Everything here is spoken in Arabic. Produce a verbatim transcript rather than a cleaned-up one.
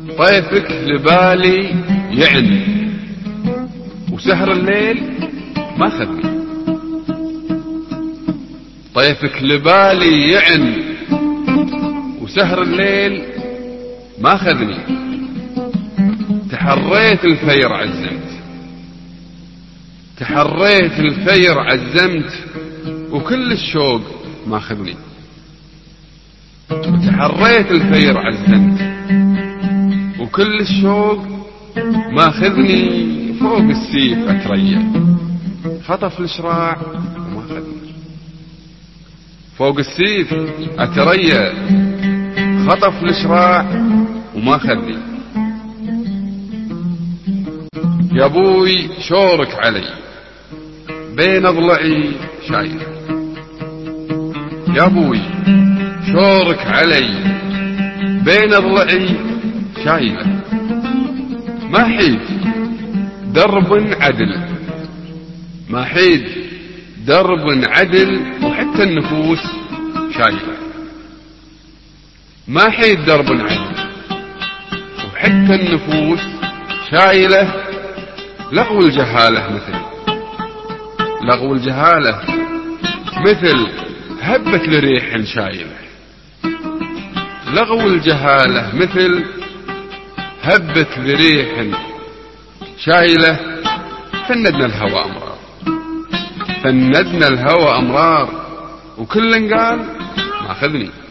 طيفك لبالي يعني وسهر الليل ما خذني. طيفك لبالي يعني وسهر الليل ما خذني. تحريت الفير عزمت تحريت الفير عزمت وكل الشوق ما خذني. تحريت الفير عزمت وكل الشوق ما خذني. فوق السيف أتريا خطف الشراع وما خذني. فوق السيف أتريا خطف الشراع وما خذني. يا ابوي شورك علي بين اضلعي شايل. يا ابوي شورك علي بين اضلعي شايله. ما حيد درب عدل ما حيد درب عدل وحتى النفوس شايله. ما حيد درب عدل وحتى النفوس شايله. لغو الجهالة مثل لغو الجهالة مثل هبة لريح شايلة. لغو الجهالة مثل هبة لريح شايلة. فندنا الهوى أمرار فندنا الهوى أمرار وكل قال ما أخذني.